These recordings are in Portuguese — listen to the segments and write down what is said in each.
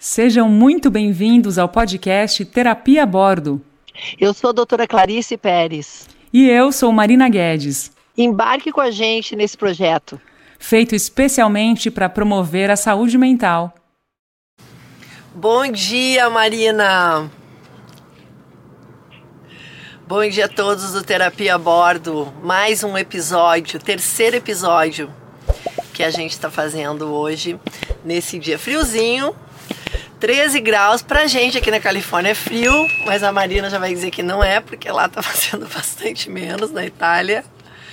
Sejam muito bem-vindos ao podcast Terapia a Bordo. Eu sou a doutora Clarice Pérez. E eu sou Marina Guedes. Embarque com a gente nesse projeto. Feito especialmente para promover a saúde mental. Bom dia, Marina! Bom dia a todos do Terapia a Bordo. Mais um episódio, terceiro episódio que a gente está fazendo hoje, nesse dia friozinho. 13 graus, pra gente aqui na Califórnia é frio, mas a Marina já vai dizer que não é, porque lá tá fazendo bastante menos na Itália.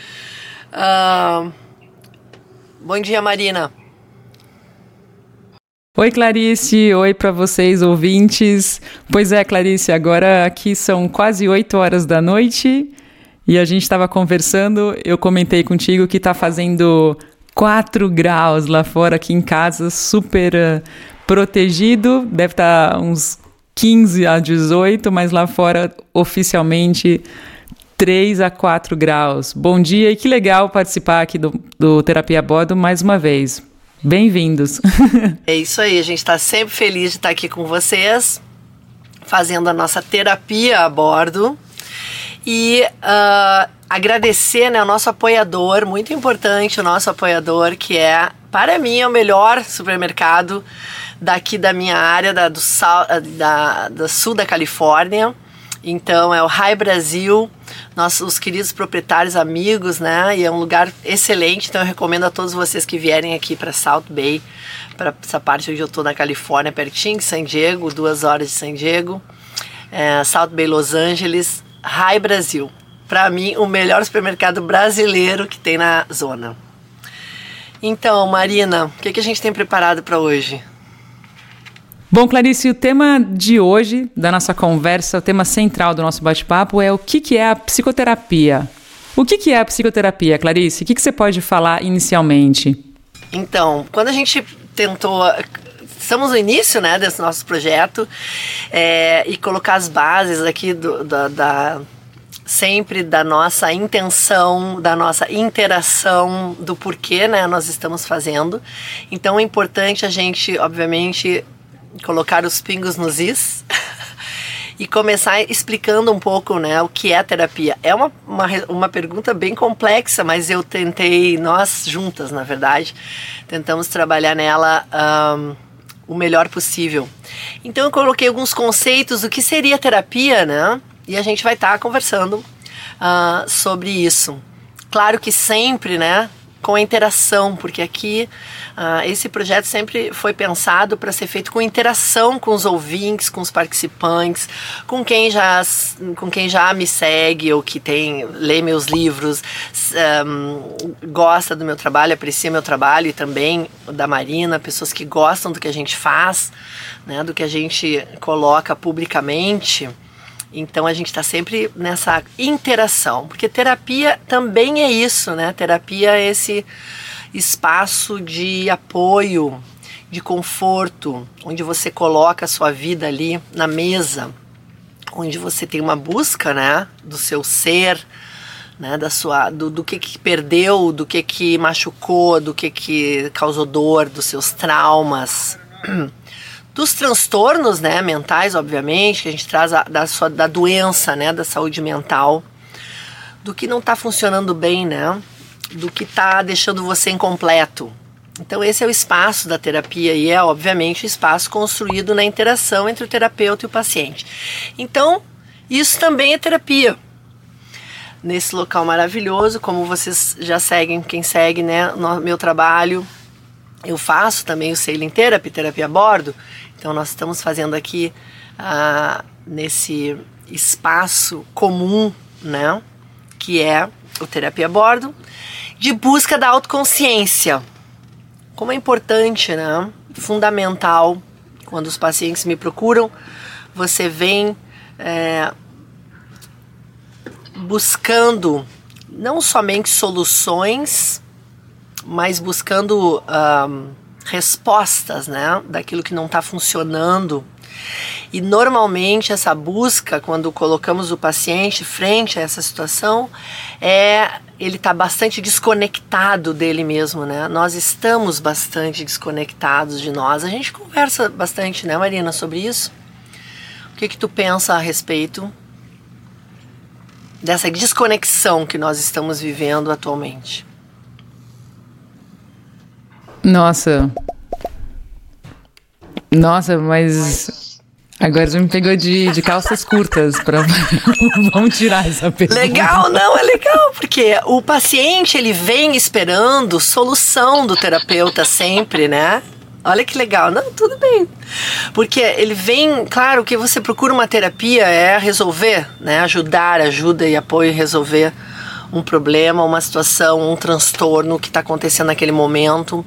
Bom dia, Marina. Oi, Clarice. Oi para vocês, ouvintes. Pois é, Clarice, agora aqui são quase 8 horas da noite e a gente estava conversando, eu comentei contigo que tá fazendo 4 graus lá fora, aqui em casa, super protegido, deve estar uns 15 a 18, mas lá fora, oficialmente, 3 a 4 graus. Bom dia e que legal participar aqui do Terapia a Bordo mais uma vez. Bem-vindos. É isso aí, a gente está sempre feliz de estar aqui com vocês, fazendo a nossa terapia a bordo. E agradecer, né, ao nosso apoiador, muito importante, o nosso apoiador, que é, para mim, é o melhor supermercado daqui da minha área, do sul da Califórnia. Então é o Hi Brasil, nossos queridos proprietários, amigos, né? E é um lugar excelente, então eu recomendo a todos vocês que vierem aqui para South Bay, para essa parte onde eu estou na Califórnia, pertinho de San Diego, 2 horas de San Diego, South Bay, Los Angeles, Hi Brasil. Para mim, o melhor supermercado brasileiro que tem na zona. Então, Marina, o que a gente tem preparado para hoje? Bom, Clarice, o tema de hoje, da nossa conversa, o tema central do nosso bate-papo é o que é a psicoterapia. O que é a psicoterapia, Clarice? O que você pode falar inicialmente? Então, quando a gente tentou... Estamos no início, né, desse nosso projeto e colocar as bases aqui sempre da nossa intenção, da nossa interação, do porquê, né, nós estamos fazendo. Então é importante a gente, obviamente, colocar os pingos nos is e começar explicando um pouco, né, o que é a terapia. É uma pergunta bem complexa, mas eu tentei, nós juntas, na verdade, tentamos trabalhar nela o melhor possível. Então eu coloquei alguns conceitos do que seria terapia, né? E a gente vai estar conversando sobre isso. Claro que sempre, né, com a interação, porque aqui esse projeto sempre foi pensado para ser feito com interação com os ouvintes, com os participantes, com quem já me segue ou que lê meus livros, gosta do meu trabalho, aprecia meu trabalho e também da Marina, pessoas que gostam do que a gente faz, né, do que a gente coloca publicamente. Então a gente está sempre nessa interação, porque terapia também é isso, né? Terapia é esse espaço de apoio, de conforto, onde você coloca a sua vida ali na mesa, onde você tem uma busca, né, do seu ser, né, do que perdeu, do que machucou, do que causou dor, dos seus traumas. Dos transtornos, né, mentais, obviamente, que a gente traz da doença, né, da saúde mental, do que não está funcionando bem, né, do que está deixando você incompleto. Então esse é o espaço da terapia e é, obviamente, o espaço construído na interação entre o terapeuta e o paciente. Então, isso também é terapia. Nesse local maravilhoso, como vocês já seguem, quem segue, né, no meu trabalho, eu faço também o Sailing Therapy, terapia a bordo. Então nós estamos fazendo aqui nesse espaço comum, né, que é o terapia a bordo, de busca da autoconsciência. Como é importante, né, fundamental, quando os pacientes me procuram, você vem buscando não somente soluções, mas buscando respostas, né, daquilo que não está funcionando. E normalmente essa busca, quando colocamos o paciente frente a essa situação, ele está bastante desconectado dele mesmo, né? Nós estamos bastante desconectados de nós. A gente conversa bastante, né, Marina, sobre isso? O que tu pensa a respeito dessa desconexão que nós estamos vivendo atualmente? Nossa, mas agora já me pegou de calças curtas. Vamos tirar essa pergunta. Legal, não, é legal, porque o paciente, ele vem esperando solução do terapeuta sempre, né? Olha que legal. Não, tudo bem. Porque ele vem, claro, que você procura uma terapia é resolver, né? Ajuda e apoio, resolver um problema, uma situação, um transtorno que está acontecendo naquele momento.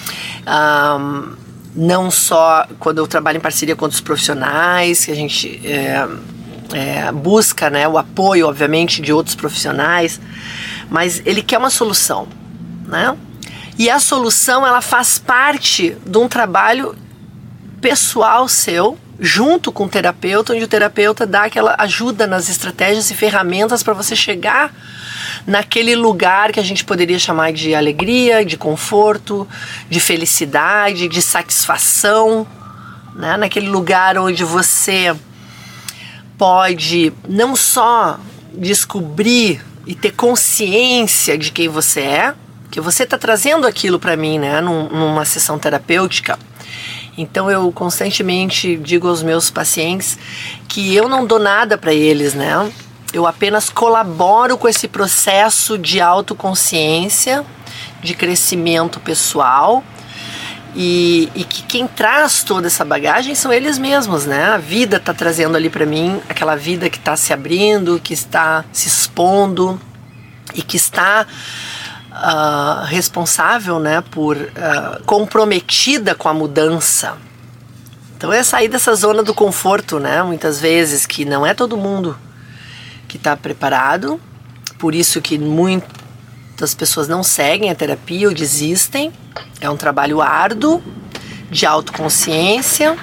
Não só quando eu trabalho em parceria com outros profissionais, que a gente busca, né, o apoio, obviamente, de outros profissionais, mas ele quer uma solução, né? E a solução, ela faz parte de um trabalho pessoal seu, junto com o terapeuta, onde o terapeuta dá aquela ajuda nas estratégias e ferramentas para você chegar naquele lugar que a gente poderia chamar de alegria, de conforto, de felicidade, de satisfação, né? Naquele lugar onde você pode não só descobrir e ter consciência de quem você é, que você está trazendo aquilo para mim, né? Numa sessão terapêutica. Então eu constantemente digo aos meus pacientes que eu não dou nada para eles, né? Eu apenas colaboro com esse processo de autoconsciência, de crescimento pessoal e que quem traz toda essa bagagem são eles mesmos, né? A vida está trazendo ali para mim aquela vida que está se abrindo, que está se expondo e que está responsável, né, comprometida com a mudança. Então é sair dessa zona do conforto, né? Muitas vezes que não é todo mundo que está preparado, por isso que muitas pessoas não seguem a terapia ou desistem. É um trabalho árduo de autoconsciência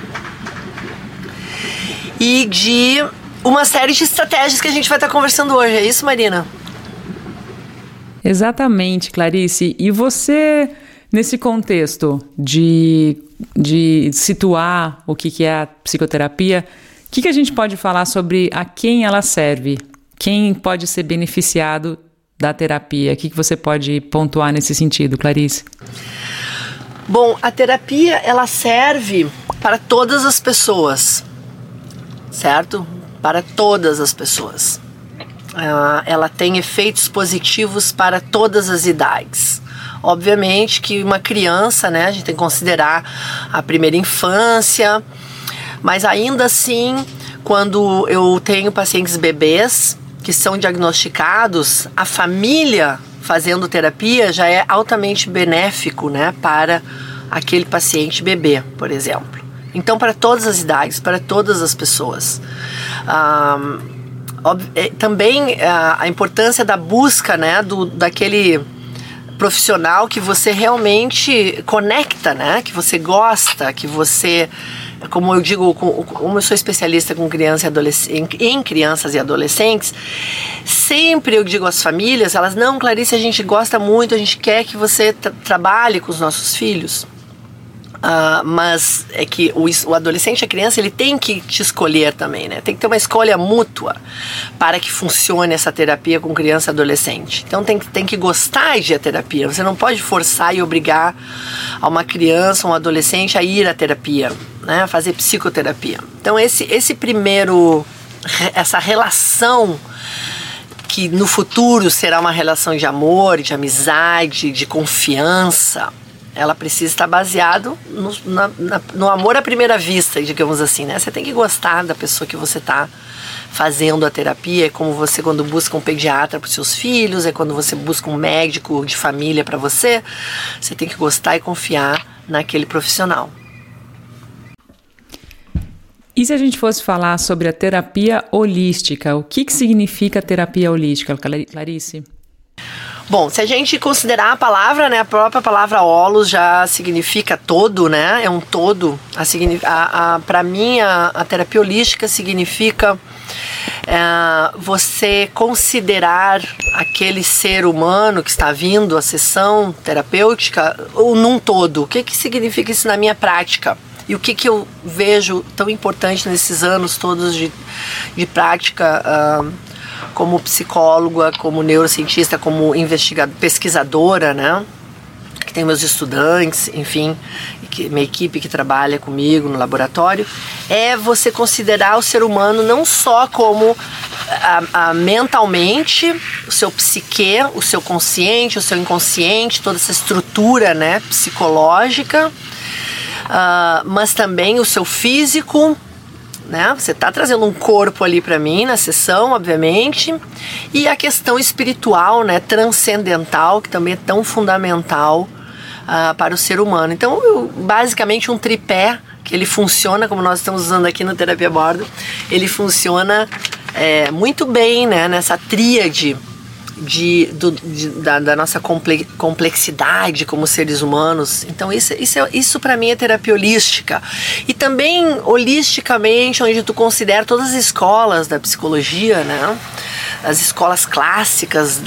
e de uma série de estratégias que a gente vai estar conversando hoje. É isso, Marina? Exatamente, Clarice. E você, nesse contexto de situar o que é a psicoterapia, o que a gente pode falar sobre a quem ela serve? Quem pode ser beneficiado da terapia? O que você pode pontuar nesse sentido, Clarice? Bom, a terapia, ela serve para todas as pessoas, certo? Para todas as pessoas. Ela tem efeitos positivos para todas as idades. Obviamente que uma criança, né, a gente tem que considerar a primeira infância, mas ainda assim, quando eu tenho pacientes bebês que são diagnosticados, a família fazendo terapia já é altamente benéfico, né, para aquele paciente bebê, por exemplo. Então, para todas as idades, para todas as pessoas. Também a importância da busca, né, daquele profissional que você realmente conecta, né, que você gosta, que você, como eu digo, como eu sou especialista com em crianças e adolescentes, sempre eu digo às famílias, elas, não, Clarice, a gente gosta muito, a gente quer que você trabalhe com os nossos filhos. Mas é que o adolescente, a criança, ele tem que te escolher também, né? Tem que ter uma escolha mútua para que funcione essa terapia com criança e adolescente. Então tem que gostar de ir à terapia. Você não pode forçar e obrigar a uma criança, um adolescente a ir à terapia, né? A fazer psicoterapia. Então essa relação que no futuro será uma relação de amor, de amizade, de confiança, ela precisa estar baseado no amor à primeira vista, digamos assim, né? Você tem que gostar da pessoa que você está fazendo a terapia. É como você, quando busca um pediatra para os seus filhos, é quando você busca um médico de família para você. Você tem que gostar e confiar naquele profissional. E se a gente fosse falar sobre a terapia holística, o que significa terapia holística, Clarice? Bom, se a gente considerar a palavra, né, a própria palavra holos já significa todo, né? É um todo. Para mim, a terapia holística significa você considerar aquele ser humano que está vindo à sessão terapêutica ou num todo. O que significa isso na minha prática? E o que eu vejo tão importante nesses anos todos de prática como psicóloga, como neurocientista, como pesquisadora, né? Que tem meus estudantes, enfim, minha equipe que trabalha comigo no laboratório, é você considerar o ser humano não só como mentalmente, o seu psique, o seu consciente, o seu inconsciente, toda essa estrutura, né, psicológica, mas também o seu físico, né? Você está trazendo um corpo ali para mim na sessão, obviamente, e a questão espiritual, né, transcendental, que também é tão fundamental para o ser humano. Então, basicamente um tripé, que ele funciona, como nós estamos usando aqui no Terapia a Bordo, ele funciona muito bem, né, nessa tríade da nossa complexidade como seres humanos. Então isso para mim é terapia holística. E também holisticamente, onde tu considera todas as escolas da psicologia, né? As escolas clássicas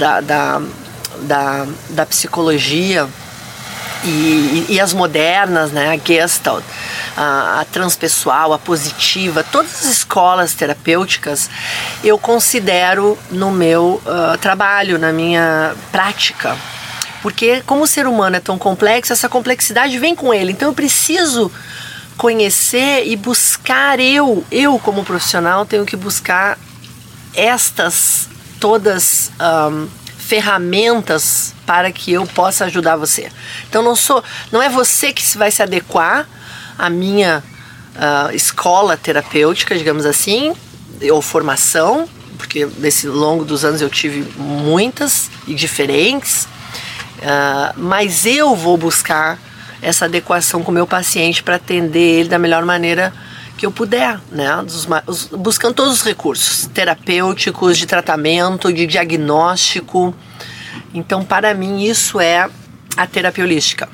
da psicologia e as modernas, né? A Gestalt, a transpessoal, a positiva, todas as escolas terapêuticas eu considero no meu trabalho, na minha prática, porque como o ser humano é tão complexo, essa complexidade vem com ele, então eu preciso conhecer e buscar, eu como profissional tenho que buscar estas todas ferramentas para que eu possa ajudar você. Então não é você que vai se adequar à minha escola terapêutica, digamos assim, ou formação, porque nesse longo dos anos eu tive muitas e diferentes, mas eu vou buscar essa adequação com o meu paciente para atender ele da melhor maneira que eu puder, né? Buscando todos os recursos terapêuticos, de tratamento, de diagnóstico. Então, para mim, isso é a terapia holística.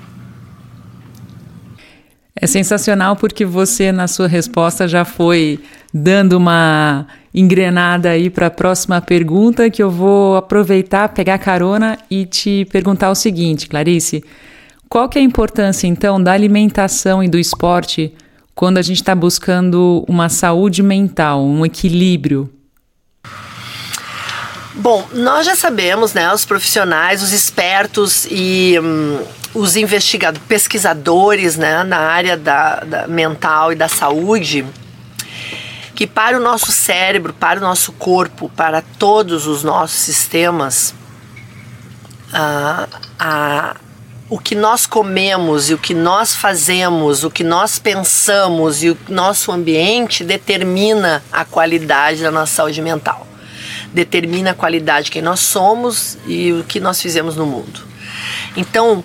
É sensacional porque você, na sua resposta, já foi dando uma engrenada aí para a próxima pergunta, que eu vou aproveitar, pegar carona e te perguntar o seguinte, Clarice. Qual que é a importância, então, da alimentação e do esporte quando a gente está buscando uma saúde mental, um equilíbrio? Bom, nós já sabemos, né, os profissionais, os expertos e os pesquisadores, né, na área da mental e da saúde, que para o nosso cérebro, para o nosso corpo, para todos os nossos sistemas, o que nós comemos e o que nós fazemos, o que nós pensamos e o nosso ambiente determina a qualidade da nossa saúde mental. Determina a qualidade de quem nós somos e o que nós fizemos no mundo. Então,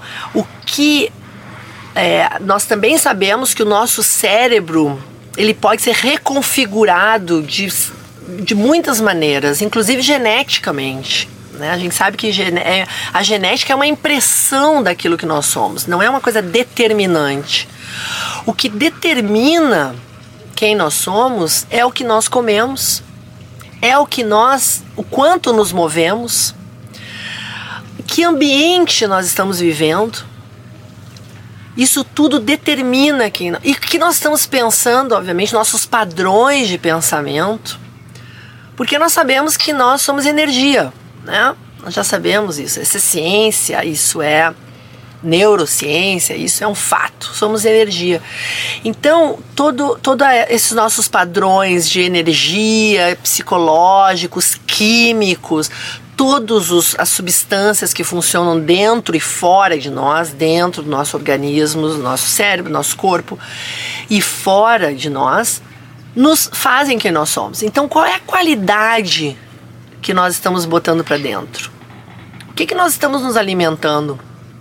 nós também sabemos que o nosso cérebro ele pode ser reconfigurado de muitas maneiras, inclusive geneticamente. Né? A gente sabe que a genética é uma impressão daquilo que nós somos, não é uma coisa determinante. O que determina quem nós somos é o que nós comemos, é o quanto nos movemos, que ambiente nós estamos vivendo. Isso tudo determina e o que nós estamos pensando, obviamente, nossos padrões de pensamento, porque nós sabemos que nós somos energia, né? Nós já sabemos isso, essa é ciência, isso é neurociência, isso é um fato, somos energia. Então, todos esses nossos padrões de energia, psicológicos, químicos, todas as substâncias que funcionam dentro e fora de nós, dentro do nosso organismo, do nosso cérebro, do nosso corpo e fora de nós, nos fazem quem nós somos. Então, qual é a qualidade que nós estamos botando para dentro? O que nós estamos nos alimentando?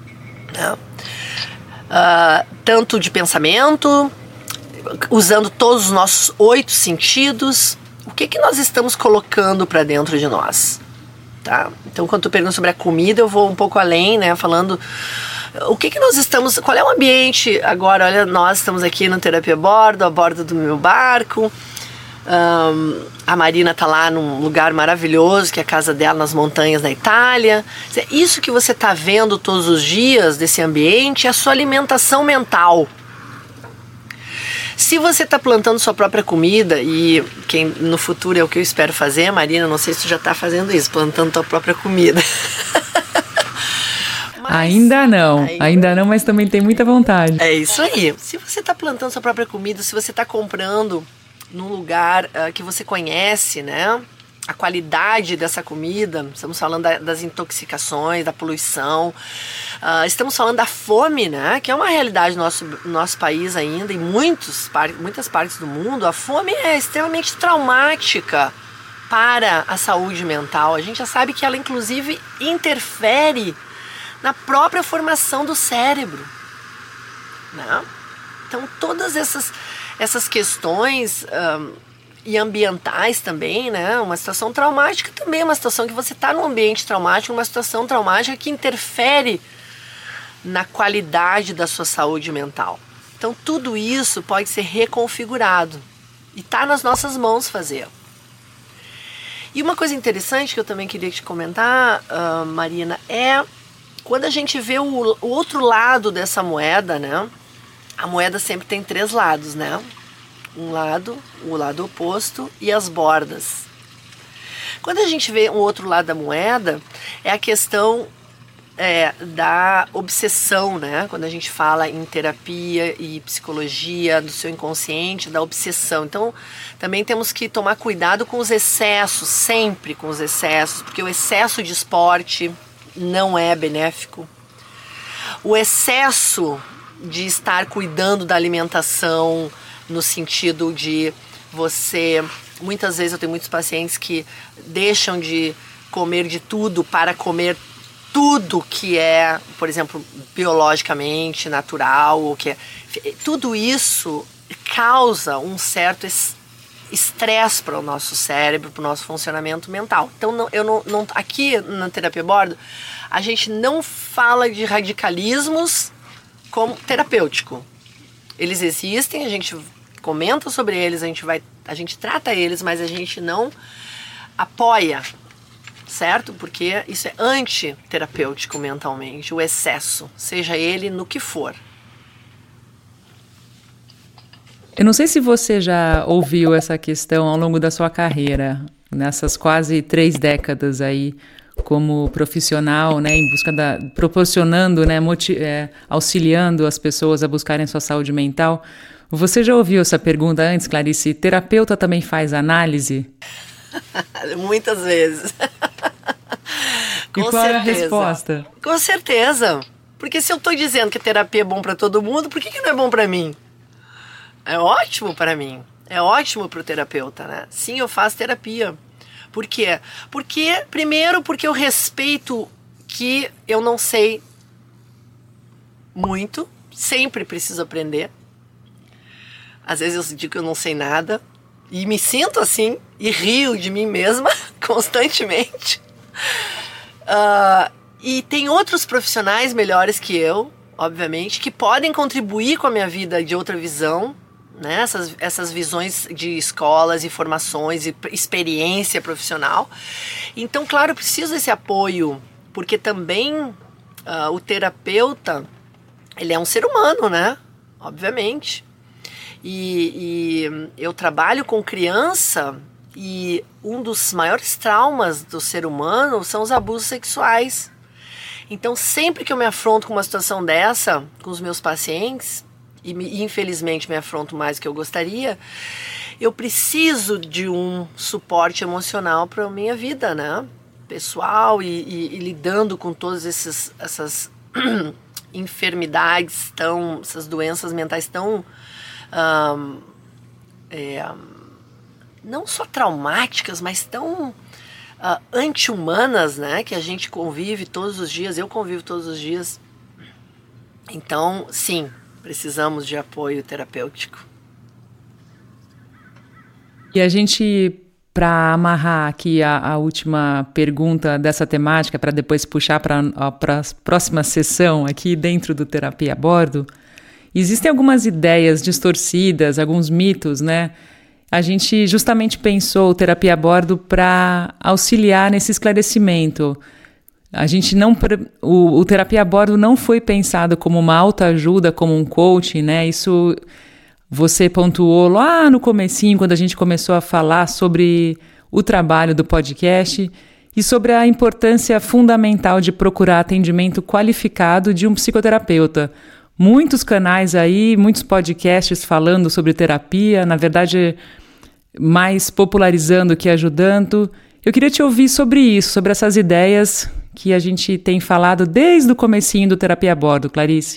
Tanto de pensamento, usando todos os nossos 8 sentidos, o que nós estamos colocando para dentro de nós? tá? Então, quando tu pergunta sobre a comida, eu vou um pouco além, né? Falando o que nós estamos... Qual é o ambiente agora? Olha, nós estamos aqui no Terapia a bordo do meu barco. A Marina tá lá num lugar maravilhoso, que é a casa dela nas montanhas da Itália. Isso que você tá vendo todos os dias desse ambiente é a sua alimentação mental. Se você está plantando sua própria comida, e quem no futuro é o que eu espero fazer, Marina, não sei se tu já está fazendo isso, plantando tua própria comida. Ainda não, mas também tem muita vontade. É isso aí. Se você está plantando sua própria comida, se você está comprando num lugar que você conhece, né? A qualidade dessa comida, estamos falando das intoxicações, da poluição, estamos falando da fome, né? Que é uma realidade no nosso país ainda, em muitas partes do mundo. A fome é extremamente traumática para a saúde mental. A gente já sabe que ela, inclusive, interfere na própria formação do cérebro, né? Então, todas essas questões... e ambientais também, né? Uma situação traumática também é uma situação que você está num ambiente traumático, uma situação traumática que interfere na qualidade da sua saúde mental. Então tudo isso pode ser reconfigurado e está nas nossas mãos fazer. E uma coisa interessante que eu também queria te comentar, Marina, é quando a gente vê o outro lado dessa moeda, né? A moeda sempre tem 3 lados, né? Um lado, o lado oposto e as bordas. Quando a gente vê um outro lado da moeda, é a questão da obsessão, né? Quando a gente fala em terapia e psicologia do seu inconsciente, da obsessão. Então, também temos que tomar cuidado com os excessos, sempre com os excessos, porque o excesso de esporte não é benéfico. O excesso de estar cuidando da alimentação, no sentido de você... Muitas vezes eu tenho muitos pacientes que deixam de comer de tudo para comer tudo que é, por exemplo, biologicamente natural, ou que é, tudo isso causa um certo estresse para o nosso cérebro, para o nosso funcionamento mental. Então, aqui na Terapia a Bordo, a gente não fala de radicalismos como terapêutico. Eles existem, a gente comenta sobre eles, a gente trata eles, mas a gente não apoia, certo? Porque isso é antiterapêutico mentalmente, o excesso, seja ele no que for. Eu não sei se você já ouviu essa questão ao longo da sua carreira, nessas quase 3 décadas aí como profissional, né, em busca proporcionando, né, auxiliando as pessoas a buscarem sua saúde mental. Você já ouviu essa pergunta antes, Clarice? Terapeuta também faz análise? Muitas vezes. E qual é a resposta? Com certeza. Porque se eu estou dizendo que a terapia é bom para todo mundo, por que não é bom para mim? É ótimo para mim. É ótimo para o terapeuta, né? Sim, eu faço terapia. Por quê? Primeiro, porque eu respeito que eu não sei muito. Sempre preciso aprender. Às vezes eu digo que eu não sei nada e me sinto assim e rio de mim mesma constantemente. E tem outros profissionais melhores que eu, obviamente, que podem contribuir com a minha vida de outra visão, né? Essas visões de escolas e formações e experiência profissional. Então, claro, eu preciso desse apoio, porque também o terapeuta, ele é um ser humano, né? Obviamente. E eu trabalho com criança e um dos maiores traumas do ser humano são os abusos sexuais. Então, sempre que eu me afronto com uma situação dessa, com os meus pacientes, e infelizmente me afronto mais do que eu gostaria, eu preciso de um suporte emocional para a minha vida, né? Pessoal e lidando com todas essas enfermidades, essas doenças mentais tão... não só traumáticas, mas tão anti-humanas, né? Que a gente convive todos os dias, eu convivo todos os dias. Então, sim, precisamos de apoio terapêutico. E a gente para amarrar aqui a última pergunta dessa temática, para depois puxar para a próxima sessão aqui dentro do Terapia a Bordo, existem algumas ideias distorcidas, alguns mitos, né? A gente justamente pensou o Terapia a Bordo para auxiliar nesse esclarecimento. A gente não, o Terapia a Bordo não foi pensado como uma autoajuda, como um coaching, né? Isso você pontuou lá no comecinho, quando a gente começou a falar sobre o trabalho do podcast e sobre a importância fundamental de procurar atendimento qualificado de um psicoterapeuta. Muitos canais aí, muitos podcasts falando sobre terapia, na verdade, mais popularizando que ajudando. Eu queria te ouvir sobre isso, sobre essas ideias que a gente tem falado desde o comecinho do Terapia a Bordo, Clarice.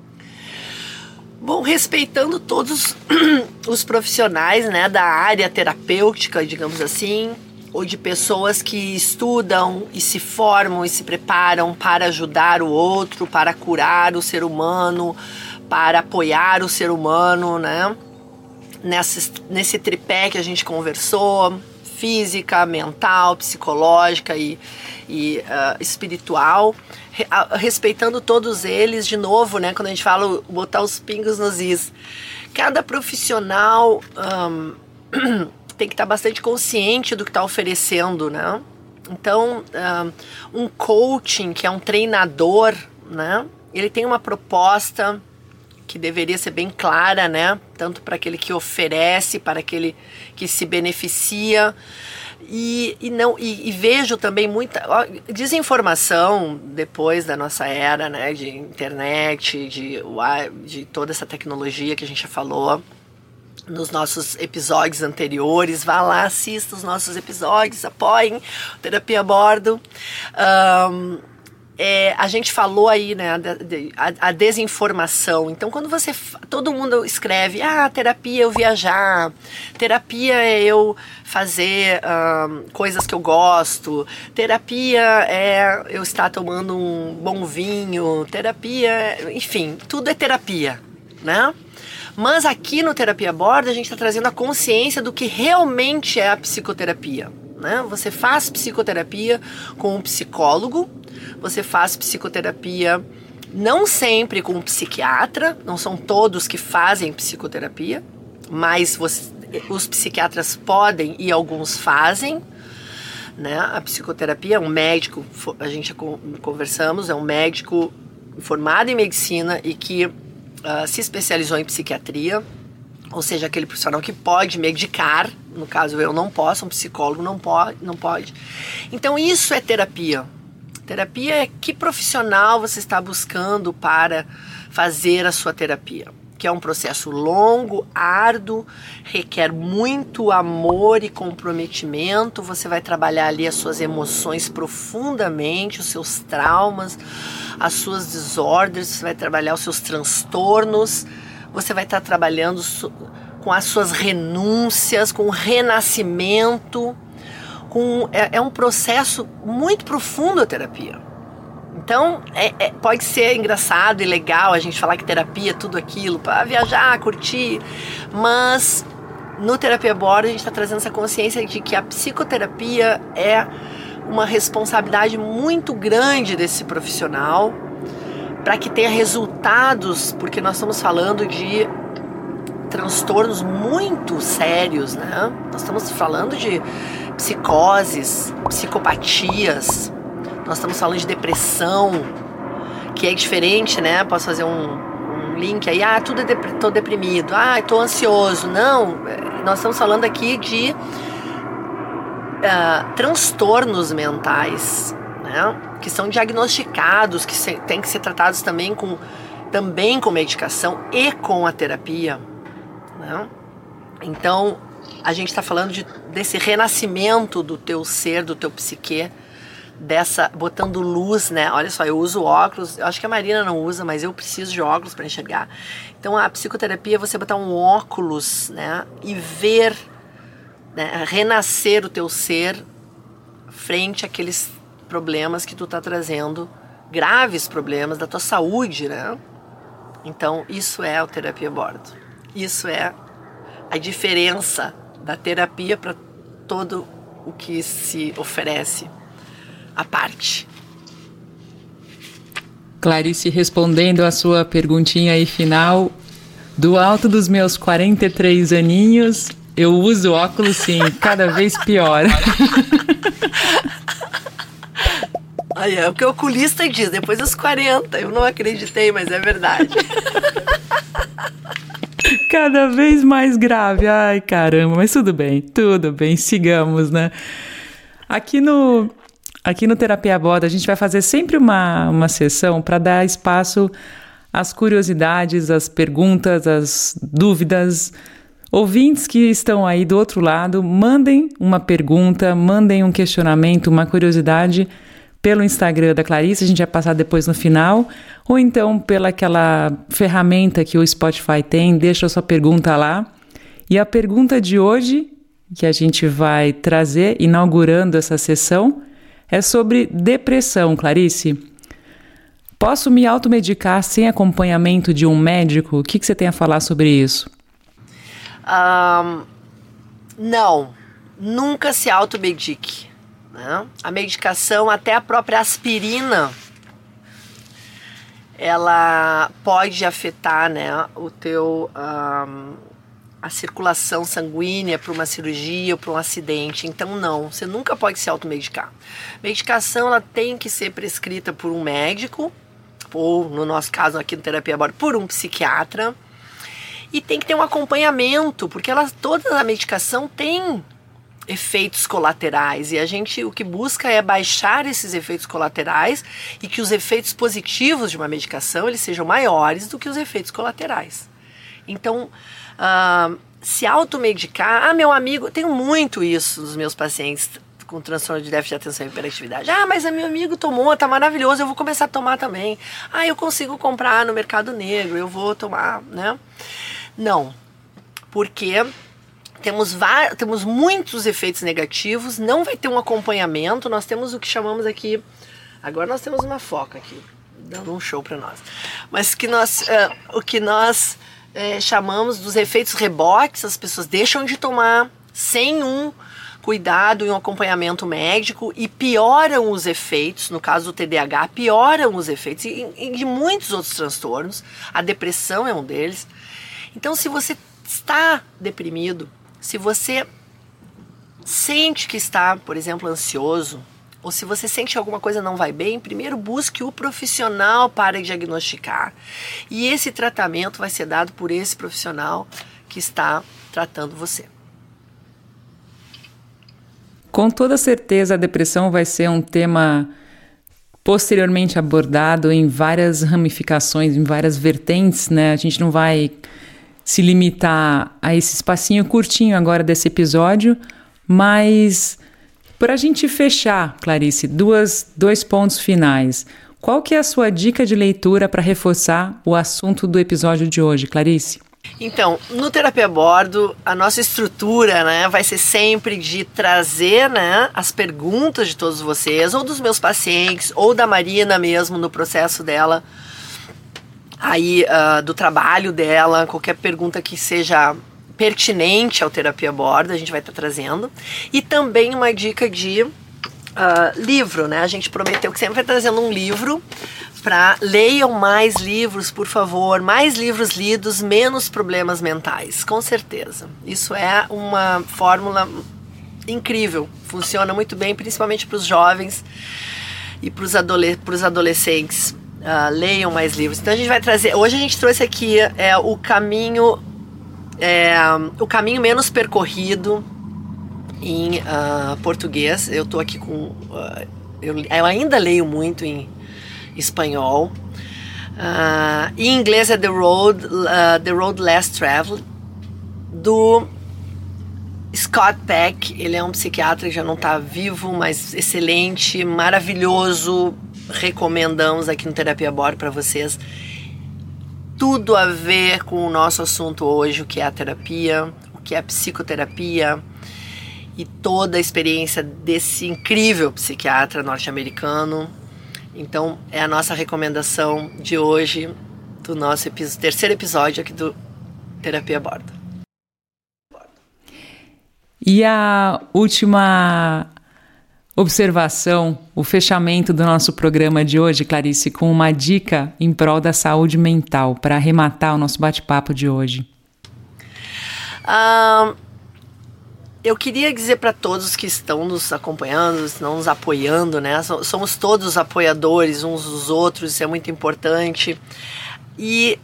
Bom, respeitando todos os profissionais, né, da área terapêutica, digamos assim, ou de pessoas que estudam e se formam e se preparam para ajudar o outro, para curar o ser humano, para apoiar o ser humano, né? Nesse tripé que a gente conversou, física, mental, psicológica e espiritual, respeitando todos eles, de novo, né, quando a gente fala botar os pingos nos is. Cada profissional tem que estar bastante consciente do que está oferecendo, né? Então, um coaching, que é um treinador, né, ele tem uma proposta que deveria ser bem clara, né? Tanto para aquele que oferece, para aquele que se beneficia. E vejo também muita desinformação depois da nossa era, né? De internet, de toda essa tecnologia que a gente já falou nos nossos episódios anteriores. Vá lá, assista os nossos episódios, apoiem Terapia a Bordo. A gente falou aí, né, a desinformação. Então, quando todo mundo escreve, terapia é eu viajar, terapia é eu fazer coisas que eu gosto, terapia é eu estar tomando um bom vinho, terapia, enfim, tudo é terapia, né? Mas aqui no Terapia a Bordo a gente está trazendo a consciência do que realmente é a psicoterapia, né? Você faz psicoterapia com um psicólogo, você faz psicoterapia não sempre com um psiquiatra, não são todos que fazem psicoterapia, mas os psiquiatras podem e alguns fazem, né? A psicoterapia é um médico, a gente já conversamos, é um médico formado em medicina e que se especializou em psiquiatria, ou seja, aquele profissional que pode medicar. No caso, eu não posso, um psicólogo não pode. Então, isso é terapia. Terapia é que profissional você está buscando para fazer a sua terapia, que é um processo longo, árduo, requer muito amor e comprometimento. Você vai trabalhar ali as suas emoções profundamente, os seus traumas, as suas desordens, você vai trabalhar os seus transtornos, você vai estar trabalhando com as suas renúncias, com o renascimento, é um processo muito profundo a terapia. Então, pode ser engraçado e legal a gente falar que terapia é tudo aquilo, para viajar, curtir, mas no Terapia a Bordo a gente está trazendo essa consciência de que a psicoterapia é uma responsabilidade muito grande desse profissional para que tenha resultados, porque nós estamos falando de transtornos muito sérios, né? Nós estamos falando de psicoses, psicopatias, nós estamos falando de depressão, que é diferente, né? Posso fazer um link aí, tô deprimido, tô ansioso. Não, nós estamos falando aqui de transtornos mentais, né? Que são diagnosticados, que têm que ser tratados também com medicação e com a terapia, né? Então, a gente está falando desse renascimento do teu ser, do teu psique, botando luz, né? Olha só, eu uso óculos, eu acho que a Marina não usa, mas eu preciso de óculos para enxergar. Então, a psicoterapia é você botar um óculos, né? E ver, né? Renascer o teu ser frente àqueles problemas que tu tá trazendo, graves problemas da tua saúde, né? Então, isso é o Terapia a Bordo. Isso é a diferença da terapia para todo o que se oferece à parte. Clarice, respondendo a sua perguntinha aí final, do alto dos meus 43 aninhos, eu uso óculos sim, cada vez pior. Aí é o que o oculista diz, depois dos 40, eu não acreditei, mas é verdade. Cada vez mais grave, ai caramba, mas tudo bem, sigamos, né? Aqui no Terapia a Bordo, a gente vai fazer sempre uma sessão para dar espaço às curiosidades, às perguntas, às dúvidas. Ouvintes que estão aí do outro lado, mandem uma pergunta, mandem um questionamento, uma curiosidade pelo Instagram da Clarice, a gente vai passar depois no final, ou então pela aquela ferramenta que o Spotify tem, deixa a sua pergunta lá. E a pergunta de hoje, que a gente vai trazer, inaugurando essa sessão, é sobre depressão, Clarice. Posso me automedicar sem acompanhamento de um médico? O que você tem a falar sobre isso? Não, nunca se automedique. Né? A medicação, até a própria aspirina, ela pode afetar, né, a circulação sanguínea para uma cirurgia ou para um acidente. Então não, você nunca pode se automedicar. Medicação, ela tem que ser prescrita por um médico, ou no nosso caso aqui no Terapia a Bordo, por um psiquiatra, e tem que ter um acompanhamento, porque toda a medicação tem efeitos colaterais, e a gente o que busca é baixar esses efeitos colaterais e que os efeitos positivos de uma medicação eles sejam maiores do que os efeitos colaterais. Então, se automedicar, meu amigo, tenho muito isso dos meus pacientes com transtorno de déficit de atenção e hiperatividade. Mas meu amigo tomou, tá maravilhoso, eu vou começar a tomar também. Eu consigo comprar no mercado negro, eu vou tomar, né? Não, porque temos muitos efeitos negativos, não vai ter um acompanhamento, nós temos o que chamamos aqui, agora nós temos uma foca aqui, dando um show para nós, mas o que nós chamamos dos efeitos rebotes, as pessoas deixam de tomar sem um cuidado e um acompanhamento médico e pioram os efeitos, no caso do TDAH, pioram os efeitos e de muitos outros transtornos, a depressão é um deles. Então, se você está deprimido, se você sente que está, por exemplo, ansioso, ou se você sente que alguma coisa não vai bem, primeiro busque o profissional para diagnosticar. E esse tratamento vai ser dado por esse profissional que está tratando você. Com toda certeza, a depressão vai ser um tema posteriormente abordado em várias ramificações, em várias vertentes, né? A gente não vai se limitar a esse espacinho curtinho agora desse episódio, mas para a gente fechar, Clarice, dois pontos finais. Qual que é a sua dica de leitura para reforçar o assunto do episódio de hoje, Clarice? Então, no Terapia a Bordo, a nossa estrutura, né, vai ser sempre de trazer, né, as perguntas de todos vocês, ou dos meus pacientes, ou da Marina mesmo, no processo dela, aí do trabalho dela, qualquer pergunta que seja pertinente ao Terapia a Bordo, a gente vai estar trazendo. E também uma dica de livro, né? A gente prometeu que sempre vai trazendo um livro para leiam mais livros, por favor, mais livros lidos, menos problemas mentais, com certeza. Isso é uma fórmula incrível, funciona muito bem, principalmente para os jovens e para os adolescentes. Leiam mais livros. Então a gente vai trazer, hoje a gente trouxe aqui o caminho menos percorrido em português. Eu tô aqui com eu ainda leio muito em espanhol. Em inglês é The Road Less Traveled, do Scott Peck. Ele é um psiquiatra que já não está vivo, mas excelente, maravilhoso. Recomendamos aqui no Terapia a Bordo para vocês. Tudo a ver com o nosso assunto hoje, o que é a terapia, o que é a psicoterapia e toda a experiência desse incrível psiquiatra norte-americano. Então, é a nossa recomendação de hoje, do nosso terceiro episódio aqui do Terapia a Bordo. E a última observação, o fechamento do nosso programa de hoje, Clarice, com uma dica em prol da saúde mental, para arrematar o nosso bate-papo de hoje. Eu queria dizer para todos que estão nos acompanhando, estão nos apoiando, né? Somos todos apoiadores uns dos outros, isso é muito importante. E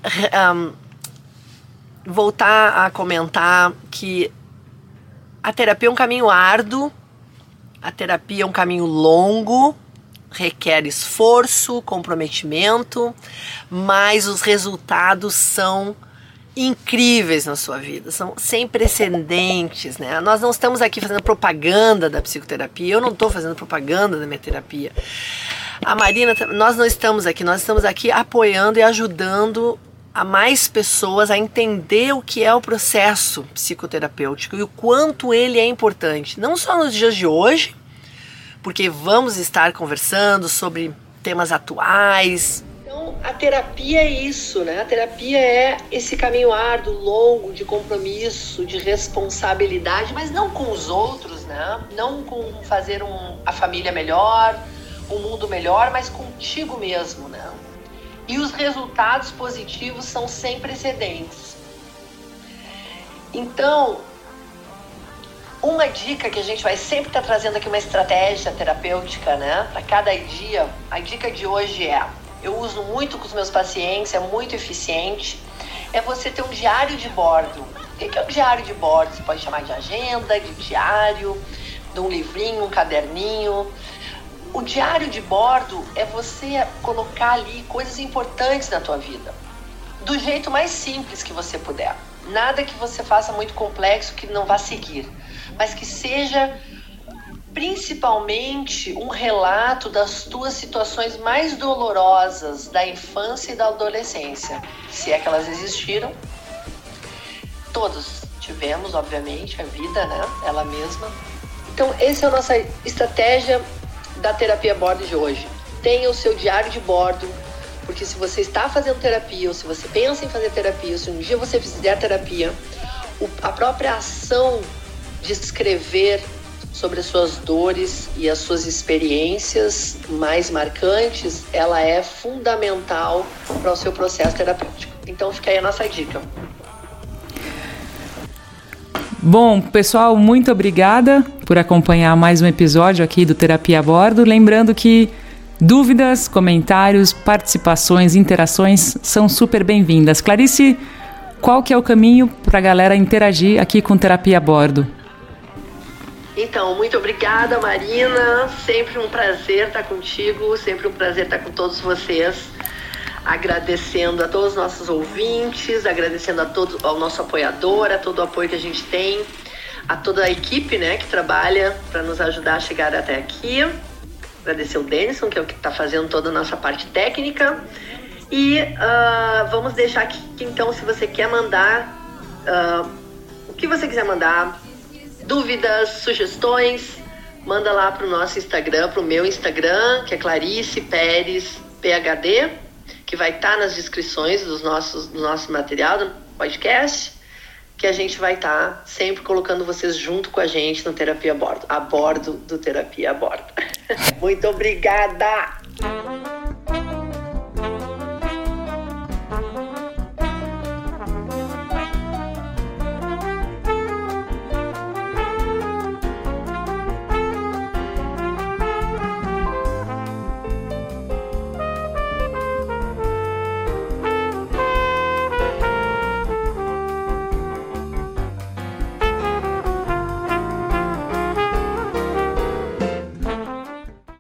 voltar a comentar que a terapia é um caminho árduo, a terapia é um caminho longo, requer esforço, comprometimento, mas os resultados são incríveis na sua vida, são sem precedentes, né? Nós não estamos aqui fazendo propaganda da psicoterapia, eu não estou fazendo propaganda da minha terapia. A Marina, nós não estamos aqui, nós estamos aqui apoiando e ajudando a mais pessoas a entender o que é o processo psicoterapêutico e o quanto ele é importante, não só nos dias de hoje, porque vamos estar conversando sobre temas atuais. Então, a terapia é isso, né? A terapia é esse caminho árduo, longo, de compromisso, de responsabilidade, mas não com os outros, né? Não com fazer a família melhor, um mundo melhor, mas contigo mesmo, né? E os resultados positivos são sem precedentes. Então, uma dica que a gente vai sempre estar trazendo aqui, uma estratégia terapêutica, né? Para cada dia, a dica de hoje eu uso muito com os meus pacientes, é muito eficiente, é você ter um diário de bordo. O que é um diário de bordo? Você pode chamar de agenda, de diário, de um livrinho, um caderninho. O diário de bordo é você colocar ali coisas importantes na tua vida, do jeito mais simples que você puder. Nada que você faça muito complexo que não vá seguir, mas que seja principalmente um relato das tuas situações mais dolorosas da infância e da adolescência, se é que elas existiram. Todos tivemos, obviamente, a vida, né? Ela mesma. Então, essa é a nossa estratégia da terapia a bordo de hoje. Tenha o seu diário de bordo, porque se você está fazendo terapia, ou se você pensa em fazer terapia, ou se um dia você fizer terapia, a própria ação de escrever sobre as suas dores e as suas experiências mais marcantes, ela é fundamental para o seu processo terapêutico. Então fica aí a nossa dica. Bom, pessoal, muito obrigada por acompanhar mais um episódio aqui do Terapia a Bordo. Lembrando que dúvidas, comentários, participações, interações são super bem-vindas. Clarice, qual que é o caminho para a galera interagir aqui com Terapia a Bordo? Então, muito obrigada, Marina. Sempre um prazer estar contigo, sempre um prazer estar com todos vocês. Agradecendo a todos os nossos ouvintes, agradecendo ao nosso apoiador, a todo o apoio que a gente tem, a toda a equipe, né, que trabalha para nos ajudar a chegar até aqui. Agradecer o Denison, que é o que está fazendo toda a nossa parte técnica. E vamos deixar aqui, então, se você quer mandar, o que você quiser mandar, dúvidas, sugestões, manda lá para o nosso Instagram, para o meu Instagram, que é Clarice Pérez PhD, que vai estar nas descrições do nosso material do podcast, que a gente vai estar sempre colocando vocês junto com a gente no Terapia a Bordo do Terapia a Bordo. Muito obrigada!